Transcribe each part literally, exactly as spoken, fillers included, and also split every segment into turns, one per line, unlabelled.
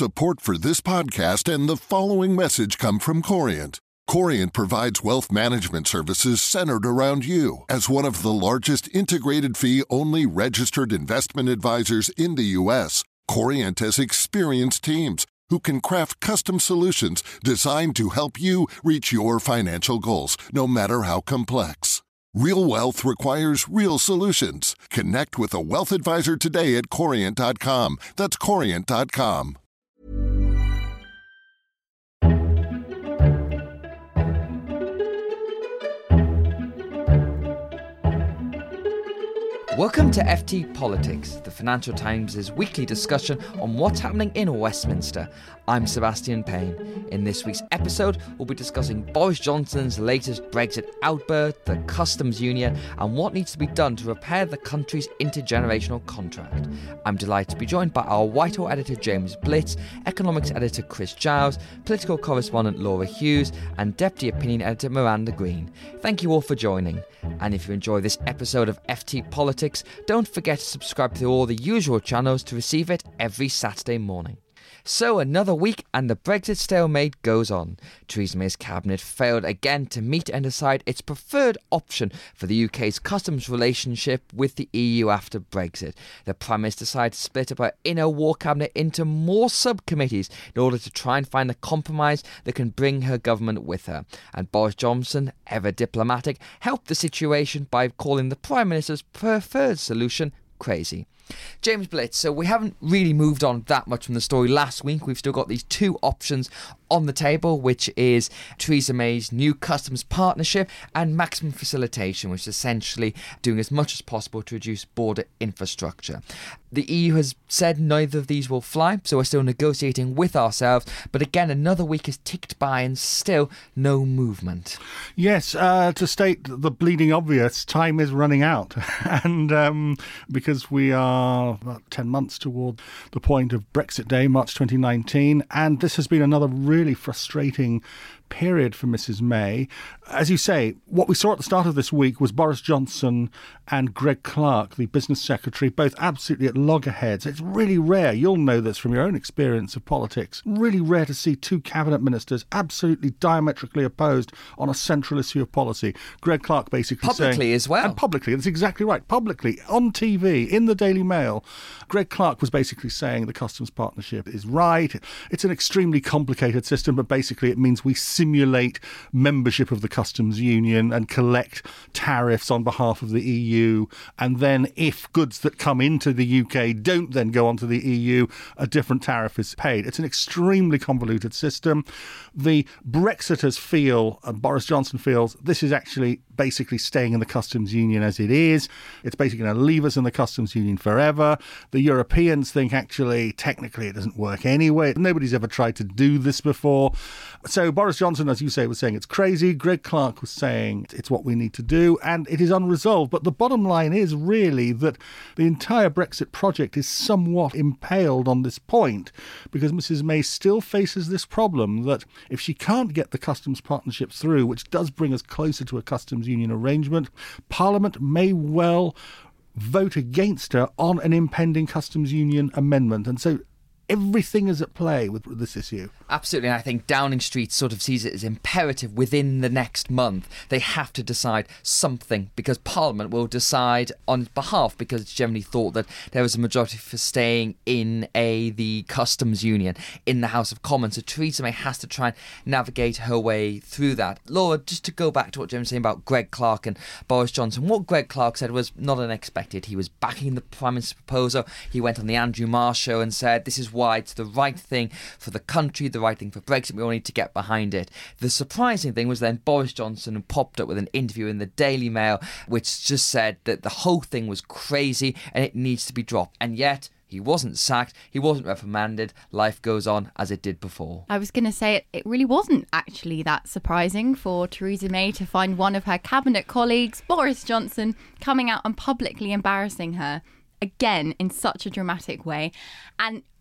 Support for this podcast and the following message come from Corient. Corient provides wealth management services centered around you. As one of the largest integrated fee-only registered investment advisors in the U S, Corient has experienced teams who can craft custom solutions designed to help you reach your financial goals, no matter how complex. Real wealth requires real solutions. Connect with a wealth advisor today at corient dot com. That's corient dot com.
Welcome to F T Politics, the Financial Times' weekly discussion on what's happening in Westminster. I'm Sebastian Payne. In this week's episode, we'll be discussing Boris Johnson's latest Brexit outburst, the customs union, and what needs to be done to repair the country's intergenerational contract. I'm delighted to be joined by our Whitehall editor James Blitz, economics editor Chris Giles, political correspondent Laura Hughes, and deputy opinion editor Miranda Green. Thank you all for joining. And if you enjoy this episode of F T Politics, don't forget to subscribe to all the usual channels to receive it every Saturday morning. So another week and the Brexit stalemate goes on. Theresa May's cabinet failed again to meet and decide its preferred option for the U K's customs relationship with the E U after Brexit. The Prime Minister decided to split up her inner war cabinet into more subcommittees in order to try and find a compromise that can bring her government with her. And Boris Johnson, ever diplomatic, helped the situation by calling the Prime Minister's preferred solution crazy. James Blitz, so we haven't really moved on that much from the story last week. We've still got these two options on the table, which is Theresa May's new customs partnership and maximum facilitation, which is essentially doing as much as possible to reduce border infrastructure. The E U has said neither of these will fly, so we're still negotiating with ourselves. But again, another week has ticked by and still no movement.
Yes, uh, to state the bleeding obvious, time is running out. and um, because we are about ten months toward the point of Brexit Day, March twenty nineteen, and this has been another really really frustrating period for Missus May. As you say, what we saw at the start of this week was Boris Johnson and Greg Clark, the business secretary, both absolutely at loggerheads. It's really rare, you'll know this from your own experience of politics, really rare to see two cabinet ministers absolutely diametrically opposed on a central issue of policy. Greg Clark basically
publicly saying... Publicly as well.
And publicly, that's exactly right. Publicly, on T V, in the Daily Mail, Greg Clark was basically saying the customs partnership is right. It's an extremely complicated system, but basically it means we simulate membership of the customs union and collect tariffs on behalf of the E U. And then if goods that come into the U K don't then go onto the E U, a different tariff is paid. It's an extremely convoluted system. The Brexiters feel, and Boris Johnson feels, this is actually basically staying in the customs union as it is. It's basically going to leave us in the customs union forever. The Europeans think actually, technically, it doesn't work anyway. Nobody's ever tried to do this before. So Boris Johnson, as you say, was saying it's crazy. Greg Clark was saying it's what we need to do, and it is unresolved. But the bottom line is really that the entire Brexit project is somewhat impaled on this point, because Missus May still faces this problem that if she can't get the customs partnership through, which does bring us closer to a customs union arrangement, Parliament may well vote against her on an impending customs union amendment. And so everything is at play with this issue.
Absolutely, and I think Downing Street sort of sees it as imperative within the next month. They have to decide something, because Parliament will decide on its behalf, because it's generally thought that there is a majority for staying in a the customs union in the House of Commons. So Theresa May has to try and navigate her way through that. Laura, just to go back to what Jim was saying about Greg Clark and Boris Johnson, what Greg Clark said was not unexpected. He was backing the Prime Minister's proposal. He went on the Andrew Marr show and said this is why it's the right thing for the country, the right thing for Brexit. We all need to get behind it. The surprising thing was then Boris Johnson popped up with an interview in the Daily Mail which just said that the whole thing was crazy and it needs to be dropped. And yet he wasn't sacked, he wasn't reprimanded, life goes on as it did before.
I was going to say it, it really wasn't actually that surprising for Theresa May to find one of her cabinet colleagues, Boris Johnson, coming out and publicly embarrassing her again in such a dramatic way. And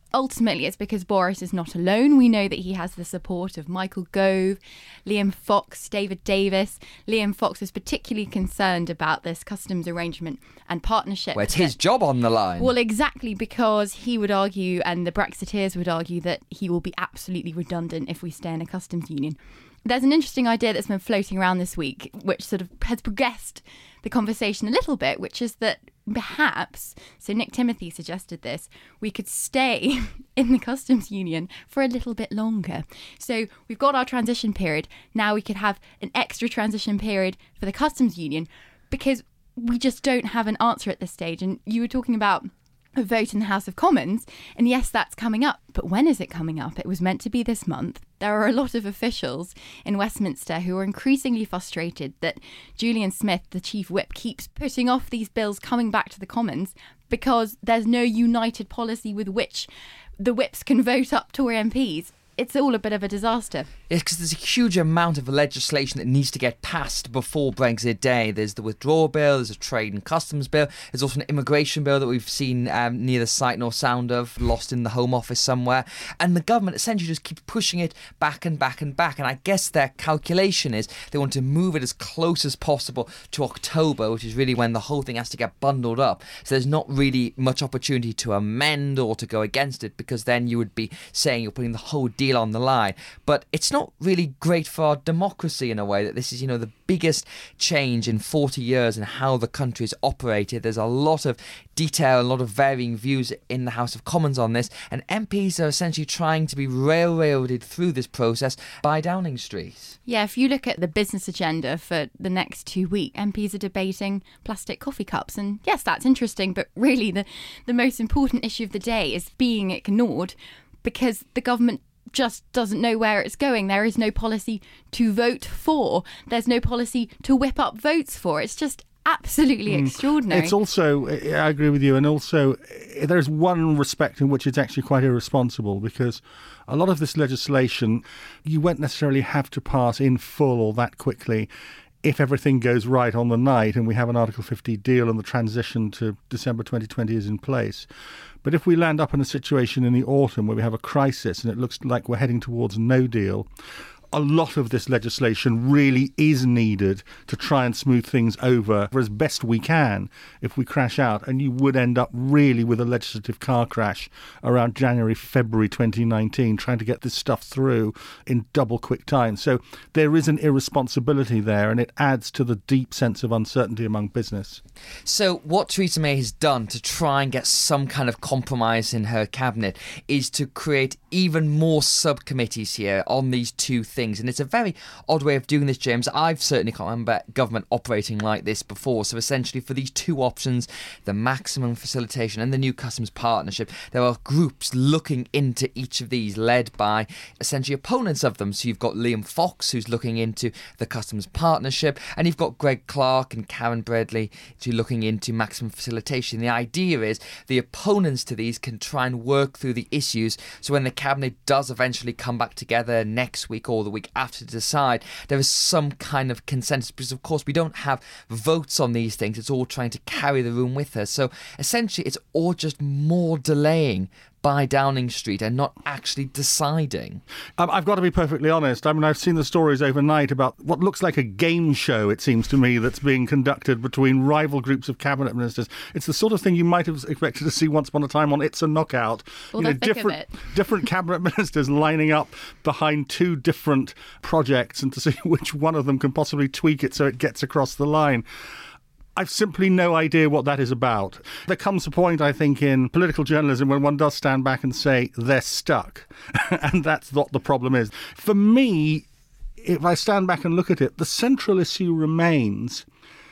ultimately it's because Boris is not alone. We know that he has the support of Michael Gove, Liam Fox, David Davis. Liam Fox is particularly concerned about this customs arrangement and partnership.
Well, it's his job on the line.
Well, exactly, because he would argue, and the Brexiteers would argue, that he will be absolutely redundant if we stay in a customs union. There's an interesting idea that's been floating around this week, which sort of has progressed the conversation a little bit, which is that perhaps, so Nick Timothy suggested this, we could stay in the customs union for a little bit longer. So we've got our transition period. Now we could have an extra transition period for the customs union, because we just don't have an answer at this stage. And you were talking about a vote in the House of Commons, and yes, that's coming up, but when is it coming up? It was meant to be this month. There are a lot of officials in Westminster who are increasingly frustrated that Julian Smith, the chief whip, keeps putting off these bills coming back to the Commons because there's no united policy with which the whips can vote up Tory M Ps. It's all a bit of a disaster.
It's because there's a huge amount of legislation that needs to get passed before Brexit Day. There's the withdrawal bill, there's a trade and customs bill, there's also an immigration bill that we've seen um, neither sight nor sound of, lost in the Home Office somewhere. And the government essentially just keeps pushing it back and back and back. And I guess their calculation is they want to move it as close as possible to October, which is really when the whole thing has to get bundled up. So there's not really much opportunity to amend or to go against it, because then you would be saying you're putting the whole deal on the line. But it's not really great for our democracy in a way that this is, you know, the biggest change in forty years in how the country is operated. There's a lot of detail, a lot of varying views in the House of Commons on this, and M Ps are essentially trying to be railroaded through this process by Downing Street.
Yeah, if you look at the business agenda for the next two weeks, M Ps are debating plastic coffee cups, and yes, that's interesting, but really the, the most important issue of the day is being ignored because the government just doesn't know where it's going. There is no policy to vote for. There's no policy to whip up votes for. It's just absolutely mm. extraordinary.
It's also, I agree with you, and also there's one respect in which it's actually quite irresponsible, because a lot of this legislation you won't necessarily have to pass in full or that quickly if everything goes right on the night and we have an Article fifty deal and the transition to December twenty twenty is in place. But if we land up in a situation in the autumn where we have a crisis and it looks like we're heading towards no deal, a lot of this legislation really is needed to try and smooth things over as best we can if we crash out. And you would end up really with a legislative car crash around January, February twenty nineteen, trying to get this stuff through in double quick time. So there is an irresponsibility there, and it adds to the deep sense of uncertainty among business.
So what Theresa May has done to try and get some kind of compromise in her cabinet is to create even more subcommittees here on these two things. And it's a very odd way of doing this, James. I've certainly can't remember government operating like this before. So essentially for these two options, the maximum facilitation and the new customs partnership, there are groups looking into each of these led by essentially opponents of them. So you've got Liam Fox, who's looking into the customs partnership, and you've got Greg Clark and Karen Bradley who are looking into maximum facilitation. The idea is the opponents to these can try and work through the issues, so when the cabinet does eventually come back together next week or the week after to decide, there is some kind of consensus, because of course we don't have votes on these things. It's all trying to carry the room with us. So essentially it's all just more delaying by Downing Street and not actually deciding.
Um, I've got to be perfectly honest. I mean, I've seen the stories overnight about what looks like a game show, it seems to me, that's being conducted between rival groups of cabinet ministers. It's the sort of thing you might have expected to see once upon a time on It's a Knockout.
Well,
you know,
the thick
different,
of it.
different cabinet ministers lining up behind two different projects and to see which one of them can possibly tweak it so it gets across the line. I've simply no idea what that is about. There comes a point, I think, in political journalism when one does stand back and say they're stuck. And that's what the problem is. For me, if I stand back and look at it, the central issue remains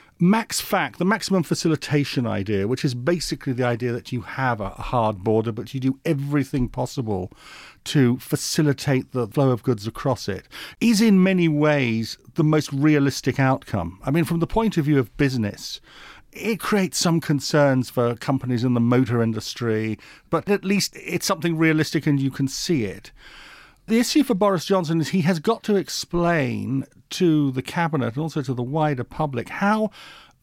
Max Fac, the maximum facilitation idea, which is basically the idea that you have a hard border, but you do everything possible to facilitate the flow of goods across it, is in many ways the most realistic outcome. I mean, from the point of view of business, it creates some concerns for companies in the motor industry, but at least it's something realistic and you can see it. The issue for Boris Johnson is he has got to explain to the cabinet and also to the wider public how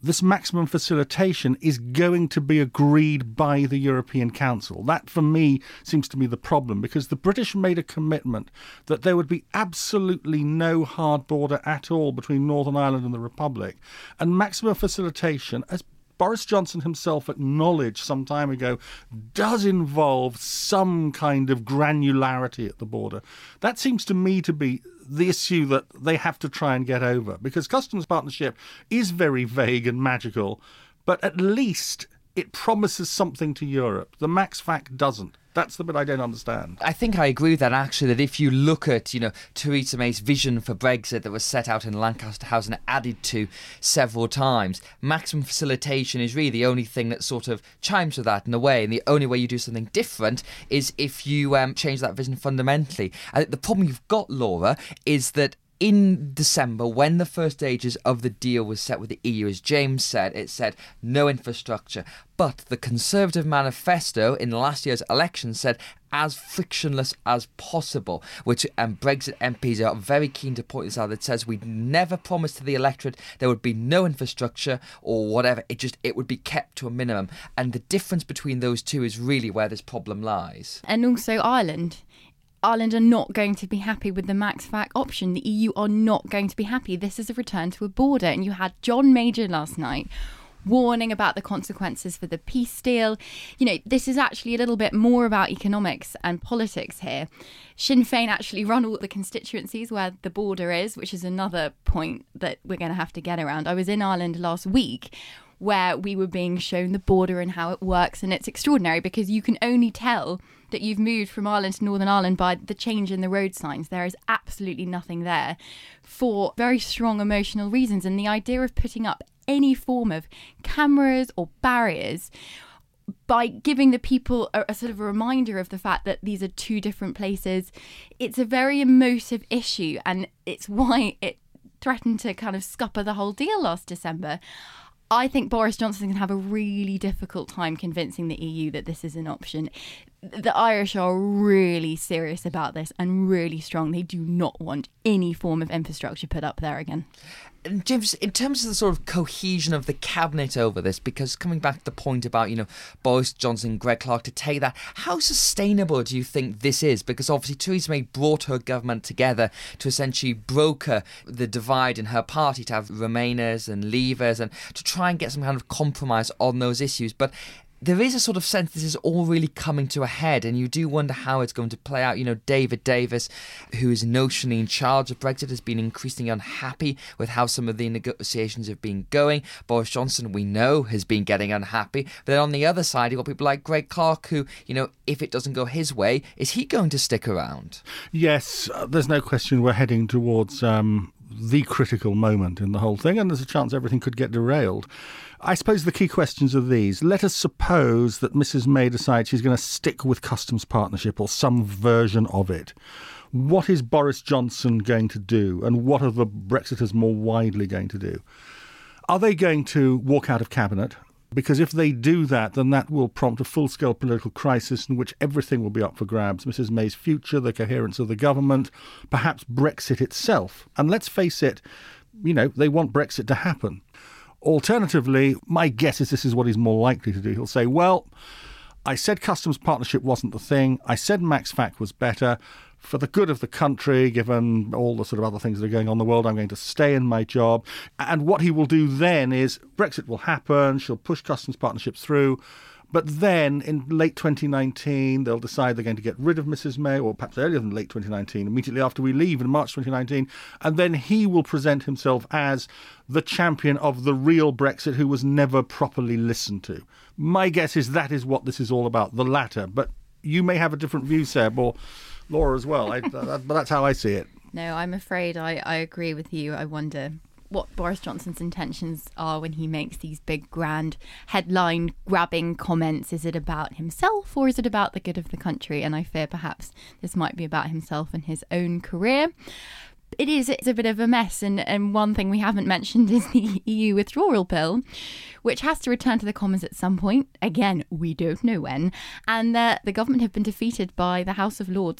this maximum facilitation is going to be agreed by the European Council. That, for me, seems to be the problem, because the British made a commitment that there would be absolutely no hard border at all between Northern Ireland and the Republic. And maximum facilitation, as Boris Johnson himself acknowledged some time ago, does involve some kind of granularity at the border. That seems to me to be the issue that they have to try and get over, because customs partnership is very vague and magical, but at least it promises something to Europe. The Max Fac doesn't. That's the bit I don't understand.
I think I agree with that, actually, that if you look at, you know, Theresa May's vision for Brexit that was set out in Lancaster House and added to several times, maximum facilitation is really the only thing that sort of chimes with that in a way. And the only way you do something different is if you um, change that vision fundamentally. I think the problem you've got, Laura, is that in December, when the first stages of the deal was set with the E U, as James said, it said no infrastructure. But the Conservative manifesto in last year's election said as frictionless as possible, which um, Brexit M Ps are very keen to point this out. That says we never promised to the electorate there would be no infrastructure or whatever. It just it would be kept to a minimum. And the difference between those two is really where this problem lies.
And also Ireland. Ireland are not going to be happy with the Max Fac option. The E U are not going to be happy. This is a return to a border. And you had John Major last night warning about the consequences for the peace deal. You know, this is actually a little bit more about economics and politics here. Sinn Féin actually run all the constituencies where the border is, which is another point that we're going to have to get around. I was in Ireland last week where we were being shown the border and how it works. And it's extraordinary because you can only tell that you've moved from Ireland to Northern Ireland by the change in the road signs. There is absolutely nothing there for very strong emotional reasons. And the idea of putting up any form of cameras or barriers by giving the people a, a sort of a reminder of the fact that these are two different places, it's a very emotive issue. And it's why it threatened to kind of scupper the whole deal last December. I think Boris Johnson can have a really difficult time convincing the E U that this is an option. The Irish are really serious about this and really strong. They do not want any form of infrastructure put up there again.
And James, in terms of the sort of cohesion of the cabinet over this, because coming back to the point about, you know, Boris Johnson, Greg Clark, to take that, how sustainable do you think this is? Because obviously Theresa May brought her government together to essentially broker the divide in her party, to have Remainers and Leavers and to try and get some kind of compromise on those issues. But there is a sort of sense this is all really coming to a head, and you do wonder how it's going to play out. You know, David Davis, who is notionally in charge of Brexit, has been increasingly unhappy with how some of the negotiations have been going. Boris Johnson, we know, has been getting unhappy. But then on the other side, you've got people like Greg Clark, who, you know, if it doesn't go his way, is he going to stick around?
Yes, uh, there's no question we're heading towards um, the critical moment in the whole thing, and there's a chance everything could get derailed. I suppose the key questions are these. Let us suppose that Missus May decides she's going to stick with customs partnership or some version of it. What is Boris Johnson going to do, and what are the Brexiters more widely going to do? Are they going to walk out of cabinet? Because if they do that, then that will prompt a full-scale political crisis in which everything will be up for grabs. Missus May's future, the coherence of the government, perhaps Brexit itself. And let's face it, you know, they want Brexit to happen. Alternatively, my guess is this is what he's more likely to do. He'll say, well, I said customs partnership wasn't the thing. I said Max Fac was better. For the good of the country, given all the sort of other things that are going on in the world, I'm going to stay in my job. And what he will do then is Brexit will happen. She'll push customs partnerships through. But then in late twenty nineteen, they'll decide they're going to get rid of Missus May, or perhaps earlier than late twenty nineteen, immediately after we leave in March twenty nineteen. And then he will present himself as the champion of the real Brexit who was never properly listened to. My guess is that is what this is all about, the latter. But you may have a different view, Seb, or Laura as well. I, that, but that's how I see it.
No, I'm afraid I, I agree with you. I wonder what Boris Johnson's intentions are when he makes these big, grand, headline-grabbing comments. Is it about himself, or is it about the good of the country? And I fear perhaps this might be about himself and his own career. It is it's a bit of a mess, and, and one thing we haven't mentioned is the E U withdrawal bill, which has to return to the Commons at some point. Again, we don't know when. And uh, the government have been defeated by the House of Lords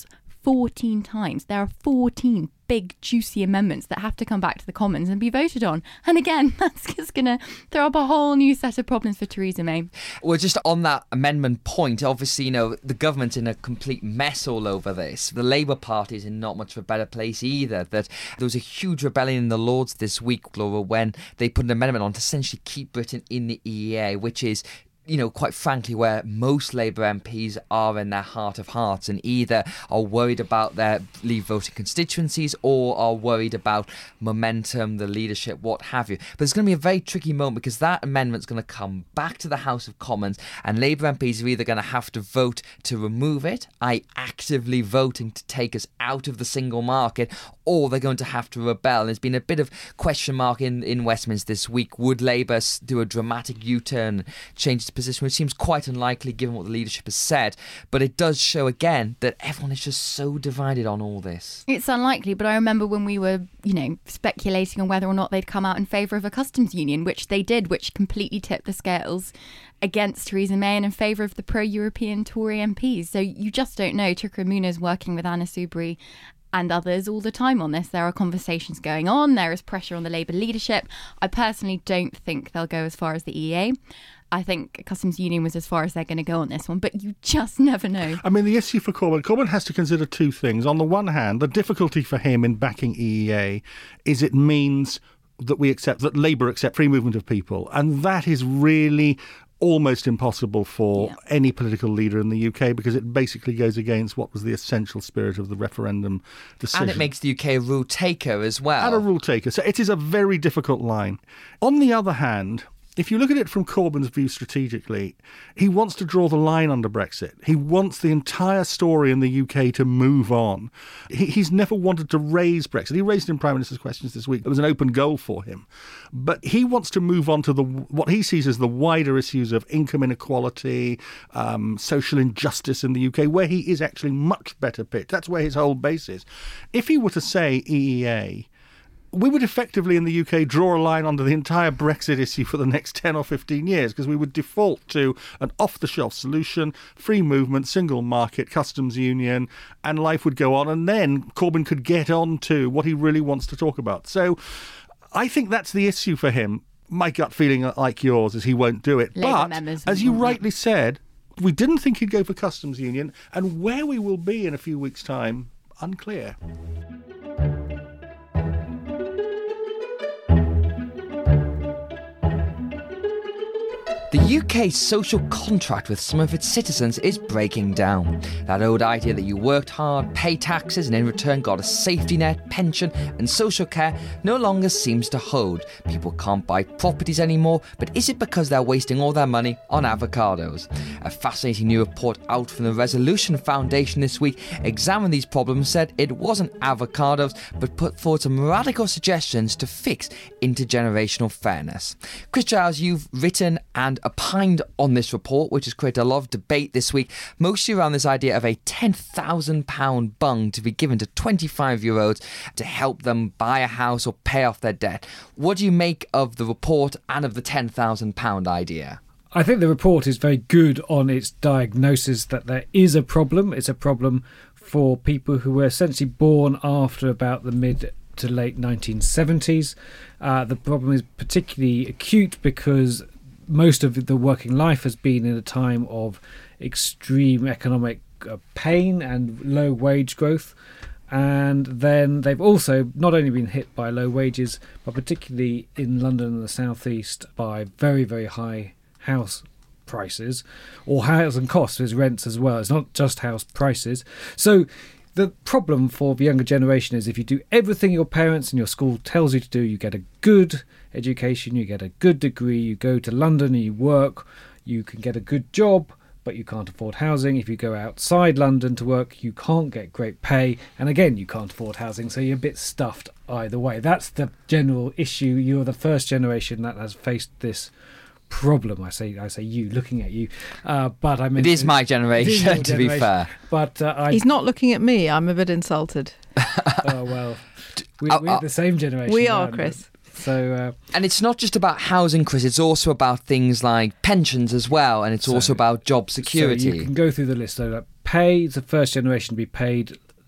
fourteen times. There are fourteen big, juicy amendments that have to come back to the Commons and be voted on. And again, that's just going to throw up a whole new set of problems for Theresa May.
Well, just on that amendment point, obviously, you know, the government's in a complete mess all over this. The Labour Party is in not much of a better place either. That there was a huge rebellion in the Lords this week, Laura, when they put an amendment on to essentially keep Britain in the E E A, which is, you know, quite frankly, where most Labour M Ps are in their heart of hearts, and either are worried about their Leave voting constituencies or are worried about momentum, the leadership, what have you. But it's going to be a very tricky moment, because that amendment's going to come back to the House of Commons, and Labour M Ps are either going to have to vote to remove it, that is actively voting to take us out of the single market, or they're going to have to rebel. And there's been a bit of question mark in, in Westminster this week. Would Labour do a dramatic U-turn, change its position, which seems quite unlikely given what the leadership has said, but it does show again that everyone is just so divided on all this.
It's unlikely, but I remember when we were, you know, speculating on whether or not they'd come out in favour of a customs union, which they did, which completely tipped the scales against Theresa May and in favour of the pro-European Tory M Ps. So you just don't know. Chuka Umunna is working with Anna Soubry and others all the time on this. There are conversations going on. There is pressure on the Labour leadership. I personally don't think they'll go as far as the E E A. I think customs union was as far as they're going to go on this one, but you just never know.
I mean, the issue for Corbyn, Corbyn has to consider two things. On the one hand, the difficulty for him in backing E E A is it means that we accept, that Labour accept free movement of people, and that is really almost impossible for yeah. any political leader in the U K, because it basically goes against what was the essential spirit of the referendum decision.
And it makes the U K a rule taker as well.
And a rule taker. So it is a very difficult line. On the other hand, if you look at it from Corbyn's view strategically, he wants to draw the line under Brexit. He wants the entire story in the U K to move on. He, he's never wanted to raise Brexit. He raised it in Prime Minister's questions this week. It was an open goal for him. But he wants to move on to the what he sees as the wider issues of income inequality, um, social injustice in the U K, where he is actually much better pitched. That's where his whole base is. If he were to say E E A, we would effectively in the U K draw a line under the entire Brexit issue for the next ten or fifteen years, because we would default to an off-the-shelf solution, free movement, single market, customs union, and life would go on. And then Corbyn could get on to what he really wants to talk about. So I think that's the issue for him. My gut feeling, like yours, is he won't do it.
Labour
but, as you rightly said, we didn't think he'd go for customs union, and where we will be in a few weeks' time, unclear.
The U K's social contract with some of its citizens is breaking down. That old idea that you worked hard, pay taxes, and in return got a safety net, pension, and social care no longer seems to hold. People can't buy properties anymore, but is it because they're wasting all their money on avocados? A fascinating new report out from the Resolution Foundation this week examined these problems, said it wasn't avocados, but put forward some radical suggestions to fix intergenerational fairness. Chris Giles, you've written and opined on this report, which has created a lot of debate this week, mostly around this idea of a ten thousand pounds bung to be given to twenty-five-year-olds to help them buy a house or pay off their debt. What do you make of the report and of the ten thousand pounds idea?
I think the report is very good on its diagnosis that there is a problem. It's a problem for people who were essentially born after about the mid to late nineteen seventies. Uh, the problem is particularly acute because most of the working life has been in a time of extreme economic uh, pain and low wage growth. And then they've also not only been hit by low wages, but particularly in London and the South East by very, very high house prices, or housing costs, there's rents as well. It's not just house prices. So the problem for the younger generation is if you do everything your parents and your school tells you to do, you get a good education, you get a good degree, you go to London and you work, you can get a good job, but you can't afford housing. If you go outside London to work, you can't get great pay, and again, you can't afford housing, so you're a bit stuffed either way. That's the general issue. You're the first generation that has faced this problem. I say, I say you, looking at you, uh, but I mean,
it is my generation, to be fair.
But uh, I,
he's not looking at me. I'm a bit insulted.
Oh well, we,
uh,
we're
uh,
the same generation.
We are, Chris.
So, uh,
and it's not just about housing, Chris. It's also about things like pensions as well, and it's so, also about job security.
So you can go through the list. So, like, pay the first generation to be paid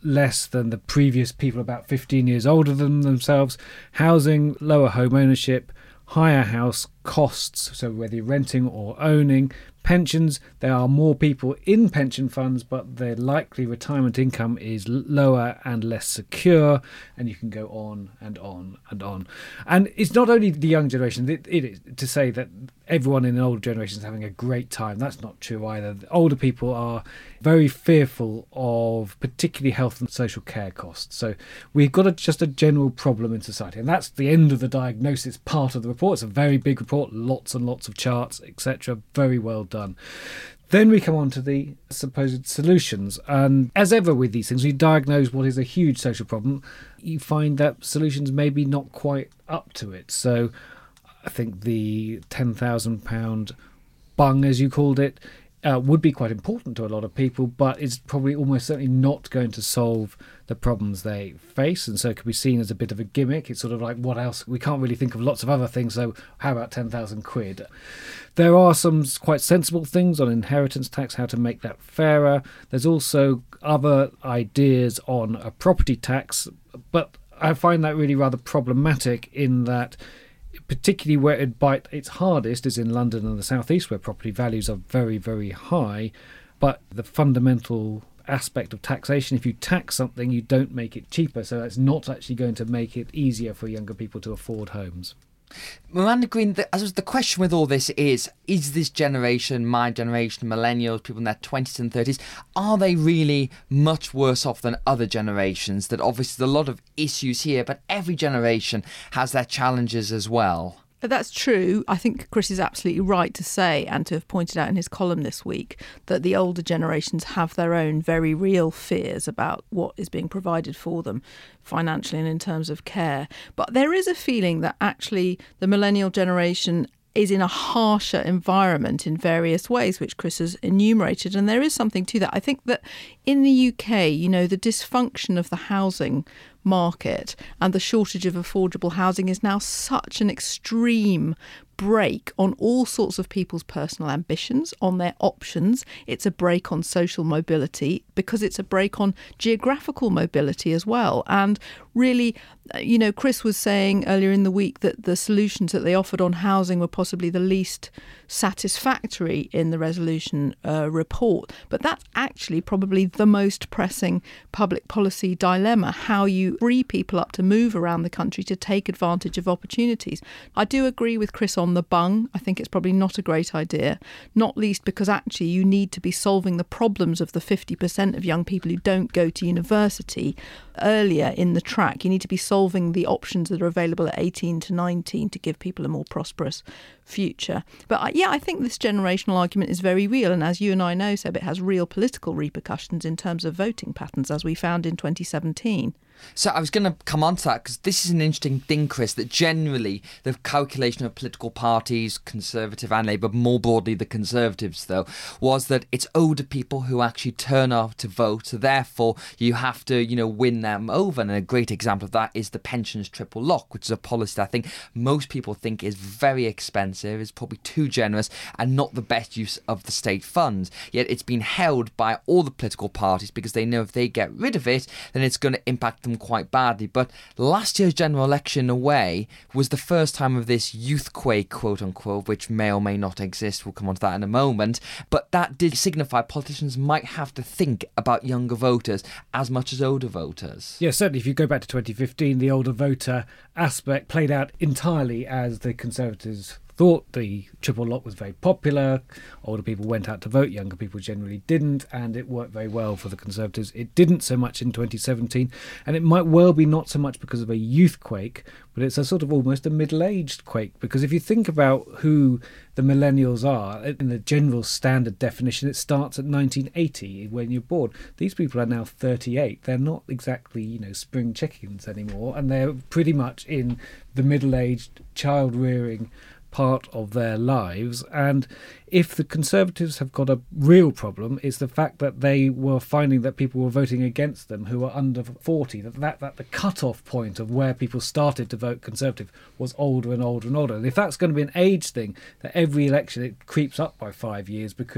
less than the previous people about fifteen years older than themselves, housing, lower home ownership, higher house costs, so whether you're renting or owning, pensions, there are more people in pension funds, but their likely retirement income is lower and less secure, and you can go on and on and on. And it's not only the young generation, it, it is to say that everyone in an older generation is having a great time. That's not true either. The older people are very fearful of particularly health and social care costs. So we've got a, just a general problem in society, and that's the end of the diagnosis part of the report. It's a very big report, lots and lots of charts, et cetera. Very well done. Then we come on to the supposed solutions. And as ever with these things, we diagnose what is a huge social problem. You find that solutions may be not quite up to it. So I think the ten thousand pounds bung, as you called it, uh, would be quite important to a lot of people, but it's probably almost certainly not going to solve the problems they face, and so it could be seen as a bit of a gimmick. It's sort of like, what else? We can't really think of lots of other things, so how about ten thousand quid? There are some quite sensible things on inheritance tax, how to make that fairer. There's also other ideas on a property tax, but I find that really rather problematic in that, particularly where it bite its hardest is in London and the South East, where property values are very, very high. But the fundamental aspect of taxation, if you tax something, you don't make it cheaper. So that's not actually going to make it easier for younger people to afford homes.
Miranda Green, the, as the question with all this is, is this generation, my generation, millennials, people in their twenties and thirties, are they really much worse off than other generations? That obviously there's a lot of issues here, but every generation has their challenges as well.
That's true. I think Chris is absolutely right to say, and to have pointed out in his column this week, that the older generations have their own very real fears about what is being provided for them financially and in terms of care. But there is a feeling that actually the millennial generation is in a harsher environment in various ways, which Chris has enumerated. And there is something to that. I think that in the U K, you know, the dysfunction of the housing market and the shortage of affordable housing is now such an extreme break on all sorts of people's personal ambitions, on their options. It's a break on social mobility because it's a break on geographical mobility as well. And really, you know, Chris was saying earlier in the week that the solutions that they offered on housing were possibly the least satisfactory in the resolution uh, report. But that's actually probably the most pressing public policy dilemma, how you free people up to move around the country to take advantage of opportunities. I do agree with Chris on the bung. I think it's probably not a great idea, not least because actually you need to be solving the problems of the fifty percent of young people who don't go to university earlier in the track. You need to be solving the options that are available at eighteen to nineteen to give people a more prosperous future. But yeah, I think this generational argument is very real, and as you and I know, Seb, it has real political repercussions in terms of voting patterns, as we found in twenty seventeen.
So I was going to come on to that because this is an interesting thing, Chris, that generally the calculation of political parties, Conservative and Labour, more broadly the Conservatives though, was that it's older people who actually turn up to vote, so therefore you have to, you know, win them over. And a great example of that is the pensions triple lock, which is a policy that I think most people think is very expensive, is probably too generous and not the best use of the state funds. Yet it's been held by all the political parties because they know if they get rid of it, then it's going to impact them quite badly. But last year's general election, in a way, was the first time of this youthquake, quote unquote, which may or may not exist. We'll come on to that in a moment. But that did signify politicians might have to think about younger voters as much as older voters.
Yeah, certainly. If you go back to twenty fifteen, the older voter aspect played out entirely as the Conservatives thought. The triple lock was very popular. Older people went out to vote, younger people generally didn't, and it worked very well for the Conservatives. It didn't so much in twenty seventeen, and it might well be not so much because of a youth quake, but it's a sort of almost a middle-aged quake, because if you think about who the millennials are, in the general standard definition, it starts at nineteen eighty when you're born. These people are now thirty-eight. They're not exactly, you know, spring chickens anymore, and they're pretty much in the middle-aged, child-rearing part of their lives. And if the Conservatives have got a real problem, it's the fact that they were finding that people were voting against them who were under forty, that, that, that the cut-off point of where people started to vote Conservative was older and older and older. And if that's going to be an age thing, that every election it creeps up by five years because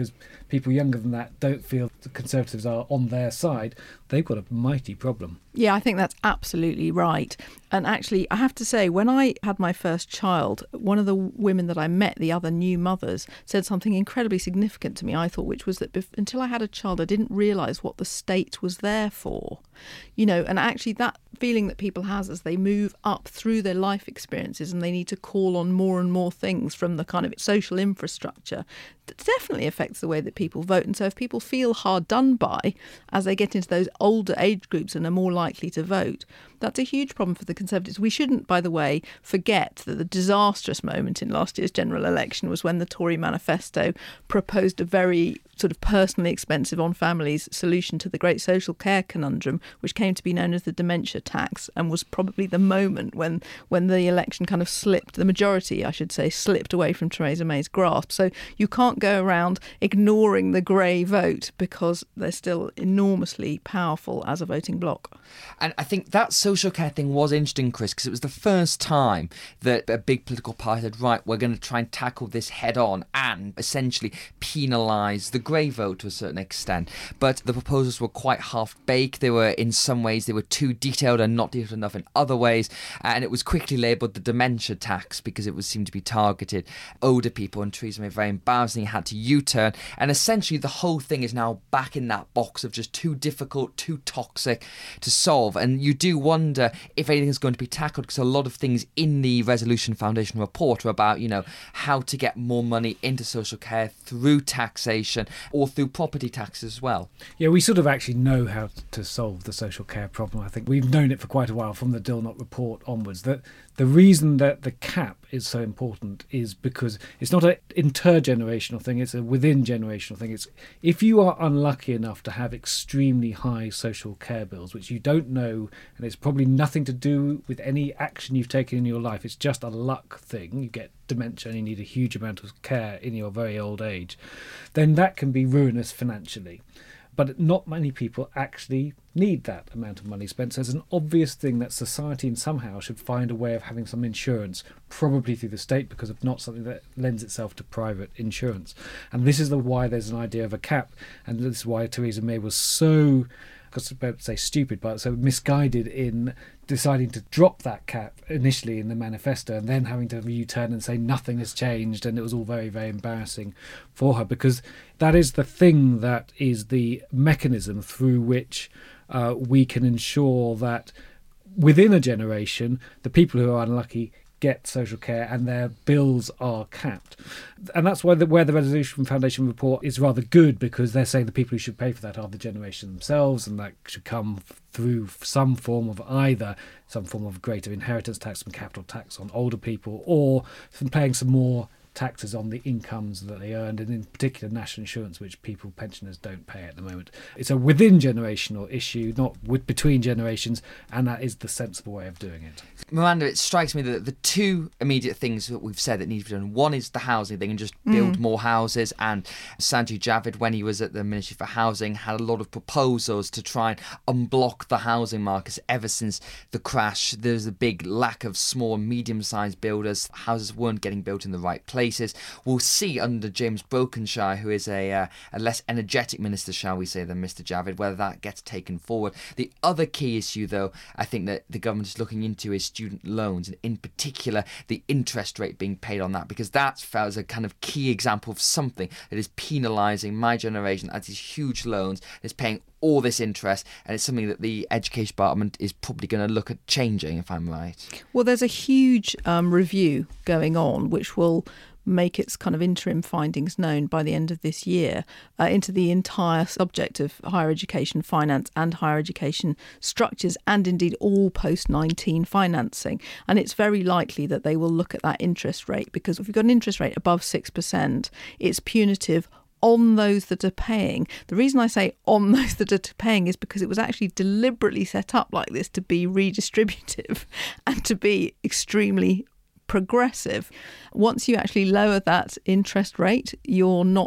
people younger than that don't feel the Conservatives are on their side, they've got a mighty problem.
Yeah, I think that's absolutely right. And actually, I have to say, when I had my first child, one of the women that I met, the other new mothers, said something incredibly significant to me, I thought, which was that bef- until I had a child, I didn't realise what the state was there for. You know, and actually that feeling that people have as they move up through their life experiences and they need to call on more and more things from the kind of social infrastructure, that definitely affects the way that people vote. And so if people feel hard done by as they get into those older age groups and are more likely to vote, that's a huge problem for the Conservatives. We shouldn't, by the way, forget that the disastrous moment in last year's general election was when the Tory manifesto proposed a very sort of personally expensive on families solution to the great social care conundrum, which came to be known as the dementia tax, and was probably the moment when, when the election kind of slipped, the majority, I should say, slipped away from Theresa May's grasp. So you can't go around ignoring the grey vote because they're still enormously powerful as a voting bloc.
And I think that social care thing was interesting, Chris, because it was the first time that a big political party said, right, we're going to try and tackle this head on and essentially penalise the grey vote to a certain extent. But the proposals were quite half-baked. They were, in some ways, they were too detailed and not detailed enough in other ways. And it was quickly labelled the dementia tax because it was seemed to be targeted older people. And Theresa May very embarrassingly had to U-turn. And essentially the whole thing is now back in that box of just too difficult, too toxic to solve. And you do wonder if anything is going to be tackled, because a lot of things in the Resolution Foundation report are about, you know, how to get more money into social care through taxation or through property taxes as well.
Yeah, we sort of actually know how to solve the social care problem. I think we've known it for quite a while from the Dilnot report onwards. That the reason that the cap is so important is because it's not an intergenerational thing, it's a within generational thing. It's if you are unlucky enough to have extremely high social care bills, which you don't know, and it's probably nothing to do with any action you've taken in your life, it's just a luck thing, you get dementia and you need a huge amount of care in your very old age, then that can be ruinous financially. But not many people actually need that amount of money spent. So it's an obvious thing that society somehow should find a way of having some insurance, probably through the state, because if not, something that lends itself to private insurance. And this is the why there's an idea of a cap. And this is why Theresa May was so, I was about to say stupid, but so misguided in deciding to drop that cap initially in the manifesto and then having to U-turn and say nothing has changed, and it was all very, very embarrassing for her, because that is the thing that is the mechanism through which uh, we can ensure that within a generation the people who are unlucky get social care and their bills are capped. And that's why the, where the Resolution Foundation report is rather good, because they're saying the people who should pay for that are the generation themselves, and that should come through some form of either some form of greater inheritance tax and capital tax on older people, or from paying some more taxes on the incomes that they earned, and in particular national insurance, which people, pensioners, don't pay at the moment. It's a within generational issue, not with between generations, and that is the sensible way of doing it.
Miranda, it strikes me that the two immediate things that we've said that need to be done, one is the housing thing and just build mm. more houses, and Sanjay Javid, when he was at the Ministry for Housing, had a lot of proposals to try and unblock the housing markets. Ever since the crash, there's a big lack of small and medium-sized builders. Houses weren't getting built in the right place. We'll see under James Brokenshire, who is a, uh, a less energetic minister, shall we say, than Mr Javid, whether that gets taken forward. The other key issue, though, I think that the government is looking into is student loans, and in particular the interest rate being paid on that, because that felt as a kind of key example of something that is penalising my generation as these huge loans, is paying all this interest, and it's something that the Education Department is probably going to look at changing, if I'm right.
Well, there's a huge um, review going on which will make its kind of interim findings known by the end of this year uh, into the entire subject of higher education finance and higher education structures, and indeed all post nineteen financing. And it's very likely that they will look at that interest rate, because if you've got an interest rate above six percent, it's punitive on those that are paying. The reason I say on those that are paying is because it was actually deliberately set up like this to be redistributive and to be extremely progressive. Once you actually lower that interest rate, you're not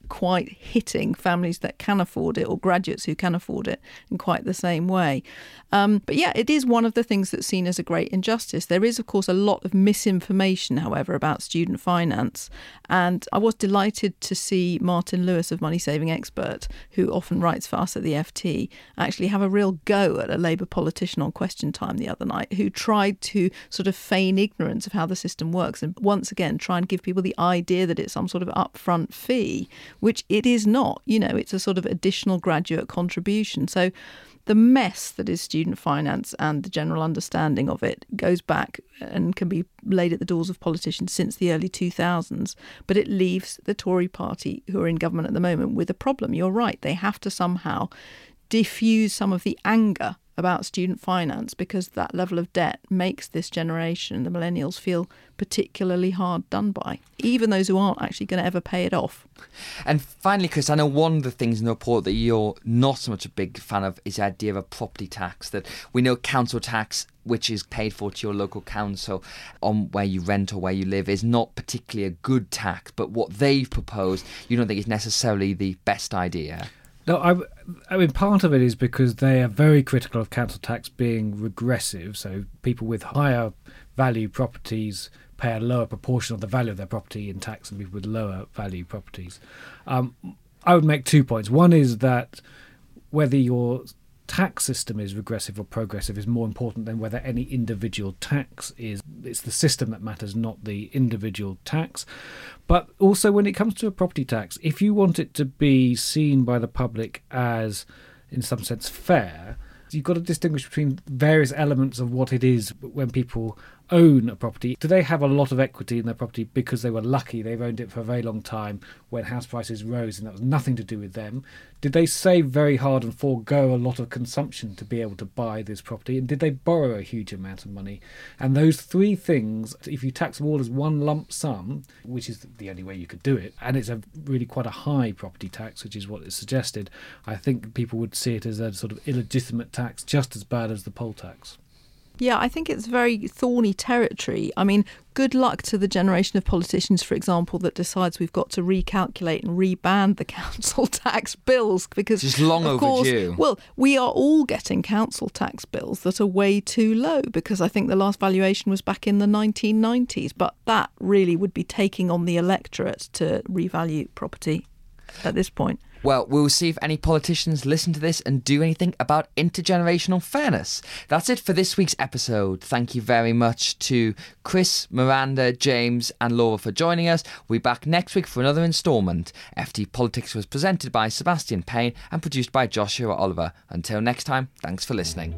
quite hitting families that can afford it or graduates who can afford it in quite the same way. Um, but yeah, it is one of the things that's seen as a great injustice. There is, of course, a lot of misinformation, however, about student finance. And I was delighted to see Martin Lewis of Money Saving Expert, who often writes for us at the F T, actually have a real go at a Labour politician on Question Time the other night, who tried to sort of feign ignorance of how the system works and once again try and give people the idea that it's some sort of upfront fee, which it is not. You know, it's a sort of additional graduate contribution. So the mess that is student finance and the general understanding of it goes back and can be laid at the doors of politicians since the early two thousands. But it leaves the Tory party, who are in government at the moment, with a problem. You're right. They have to somehow diffuse some of the anger about student finance, because that level of debt makes this generation, the millennials, feel particularly hard done by, even those who aren't actually going to ever pay it off.
And finally, Chris, I know one of the things in the report that you're not so much a big fan of is the idea of a property tax, that we know council tax, which is paid for to your local council on where you rent or where you live, is not particularly a good tax, but what they've proposed you don't think is necessarily the best idea.
No, I, I mean, part of it is because they are very critical of council tax being regressive. So people with higher value properties pay a lower proportion of the value of their property in tax than people with lower value properties. Um, I would make two points. One is that whether your tax system is regressive or progressive is more important than whether any individual tax is. It's the system that matters, not the individual tax. But also when it comes to a property tax, if you want it to be seen by the public as, in some sense, fair, you've got to distinguish between various elements of what it is when people own a property. Do they have a lot of equity in their property because they were lucky, they've owned it for a very long time when house prices rose and that was nothing to do with them? Did they save very hard and forego a lot of consumption to be able to buy this property? And did they borrow a huge amount of money? And those three things, if you tax them all as one lump sum, which is the only way you could do it, and it's a really quite a high property tax, which is what is suggested, I think people would see it as a sort of illegitimate tax, just as bad as the poll tax.
Yeah, I think it's very thorny territory. I mean, good luck to the generation of politicians, for example, that decides we've got to recalculate and reband the council tax bills because,
it's long
of course,
overdue.
Well, we are all getting council tax bills that are way too low because I think the last valuation was back in the nineteen nineties. But that really would be taking on the electorate to revalue property at this point.
Well, we'll see if any politicians listen to this and do anything about intergenerational fairness. That's it for this week's episode. Thank you very much to Chris, Miranda, James and Laura for joining us. We'll be back next week for another instalment. F T Politics was presented by Sebastian Payne and produced by Joshua Oliver. Until next time, thanks for listening.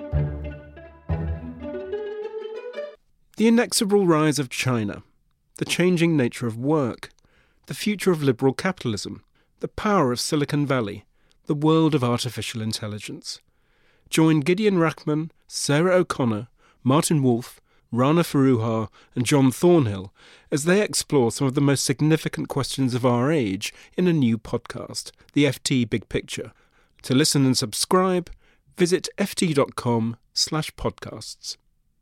The inexorable rise of China, the changing nature of work, the future of liberal capitalism, the power of Silicon Valley, the world of artificial intelligence. Join Gideon Rachman, Sarah O'Connor, Martin Wolf, Rana Foroohar and John Thornhill as they explore some of the most significant questions of our age in a new podcast, The F T Big Picture. To listen and subscribe, visit ft.com slash podcasts.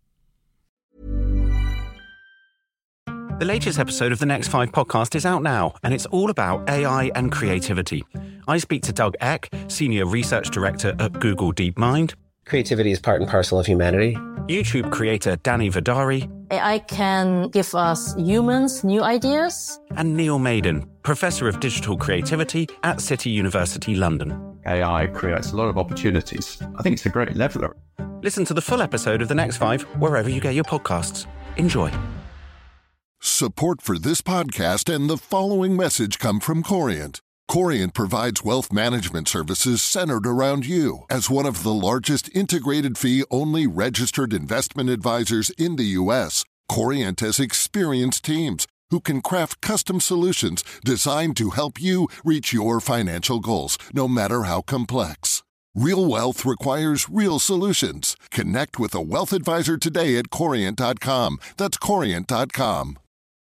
The latest episode of the Next Five podcast is out now, and it's all about A I and creativity. I speak to Doug Eck, Senior Research Director at Google DeepMind.
Creativity is part and parcel of humanity.
YouTube creator Danny Vidari.
A I can give us humans new ideas.
And Neil Maiden, Professor of Digital Creativity at City University London.
A I creates a lot of opportunities. I think it's a great leveller.
Listen to the full episode of The Next Five wherever you get your podcasts. Enjoy.
Support for this podcast and the following message come from Corient. Corient provides wealth management services centered around you. As one of the largest integrated fee-only registered investment advisors in the U S, Corient has experienced teams who can craft custom solutions designed to help you reach your financial goals, no matter how complex. Real wealth requires real solutions. Connect with a wealth advisor today at corient dot com. That's corient dot com.